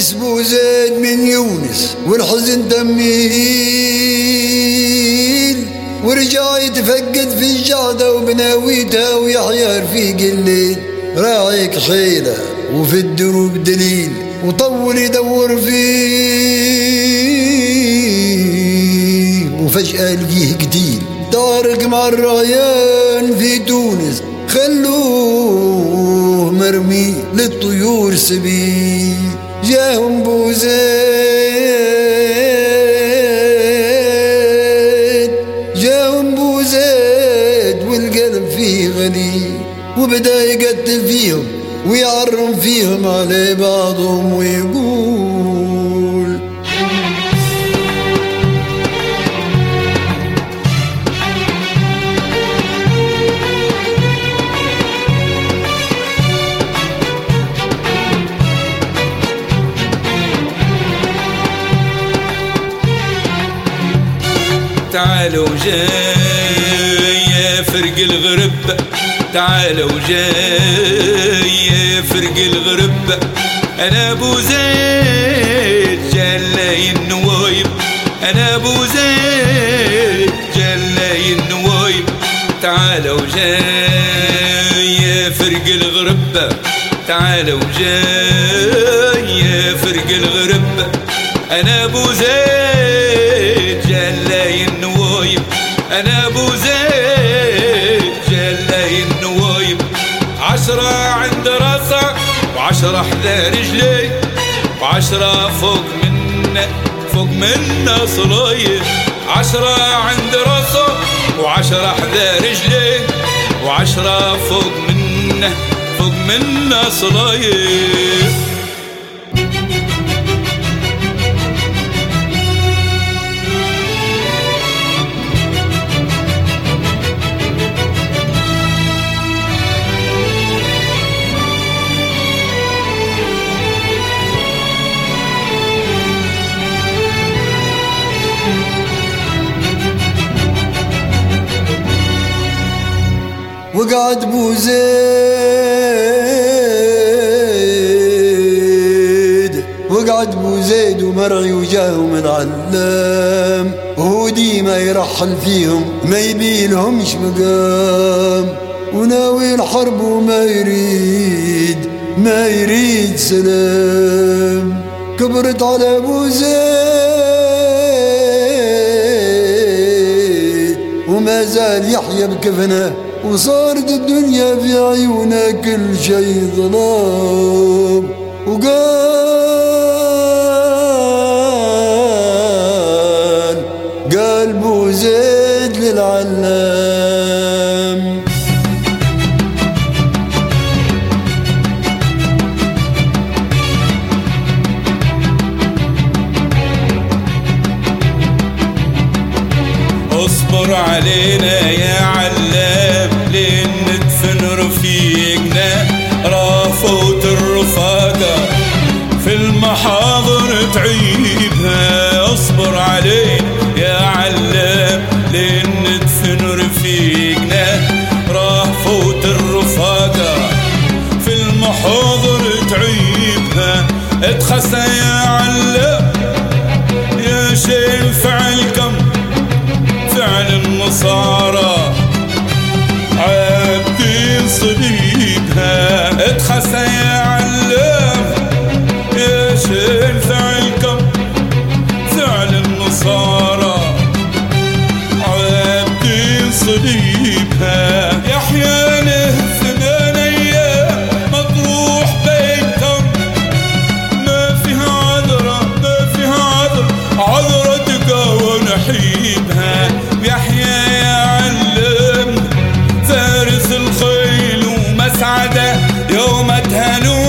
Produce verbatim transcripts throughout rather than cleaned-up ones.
يئس بوزيد من يونس والحزن تميل، ورجع يتفقد في الجعدة وبناويتها ويحيى رفيق الليل. راعيك حيلة وفي الدروب دليل وطول يدور فيه وفجأة لقيه قتيل. طارق مع الريان في تونس خلوه مرمي للطيور سبيل. جاهم بوزيد جاهم بوزيد والقلب فيه غليل، وبدأ يقتل فيهم ويعرم فيهم على بعضهم ويقول تعالوا جاي فرق الغرب، تعالوا جاي فرق الغرب. انا ابو زيد جلاي النوايب، انا ابو زيد جلاي النوايب. تعالوا جاي فرق الغرب، تعالوا جاي فرق الغرب. انا ابو زيد جلاي النوايب، انا ابو زيد جلاي النوايب. عشرة عند راسه وعشرة حذا رجلي، وعشرة فوق منه فوق منه صلايب. عشرة عند راسه وعشرة حذا رجلي، وعشرة فوق منه فوق منه صلايب. وقعد بوزيد وقعد بوزيد ومرعي وجاهم العلام، وهو ديما يرحل فيهم ما يبيلهمش مقام، وناوي الحرب وما يريد ما يريد سلام. كبرت على بوزيد وما زال يحيى بكفنه، وصارت الدنيا في عيونا كل شيء ظلام. وقال قال بوزيد للعلام اصبر علينا يا علام لين ندفن رفيقنا. رافوت الرفاقة في المحاضر تعيبها، اصبر علينا يا علام لين ندفن رفيقنا. رافوت الرفاقة في المحاضر تعيبها. اتخسى يا علام يا شيء فعلكم فعل النصارى عابدين صليبها. اتخسى يا علام يا شيء فعلكم فعل النصارى عابدين صليبها. يحيى له ثمان ايام مطروح بيتهم، ما فيها عذرة ما فيها عذر عذرة تقاوى نحيبها. يحيى يا علم فارس الخيل ومسعده يوم تهنوا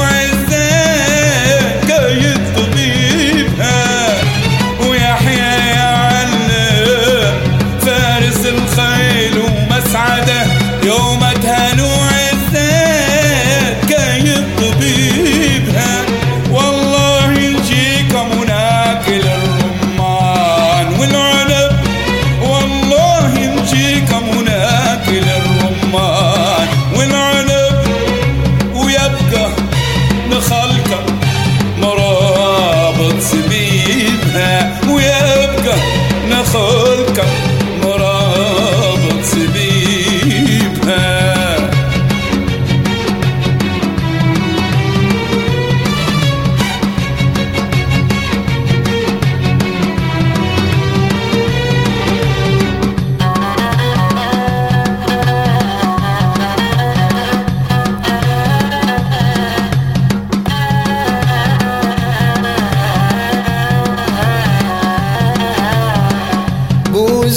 ابو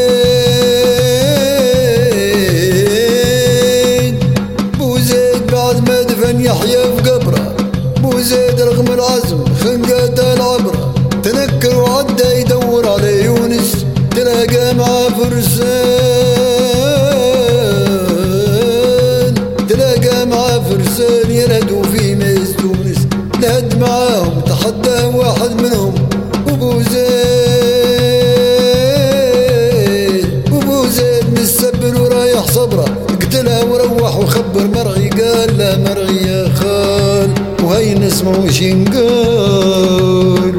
زيد ابو زيد بعد ما دفن يحيى في قبره، ابو زيد رغم العزم خنقته العبره، تنكر وعدى يدور على يونس تلاقى معاه فرسان، تلاقى معاه فرسان ينهدوا في ميز تونس، نهد معاهم تحدى واحد منهم ابو زيد، ابو زيد مستبل ورايح صبره، قتلها وروح وخبر مرعي، قال لا مرعي يا خال وهي نسمع وش ينقال.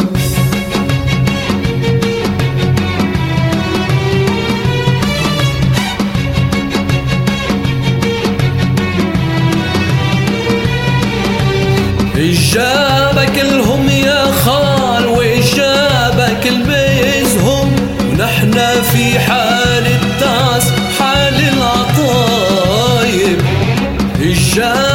جابك الهم يا خال وجابك البيزهم، ونحنا في حال التاس حال العطايب.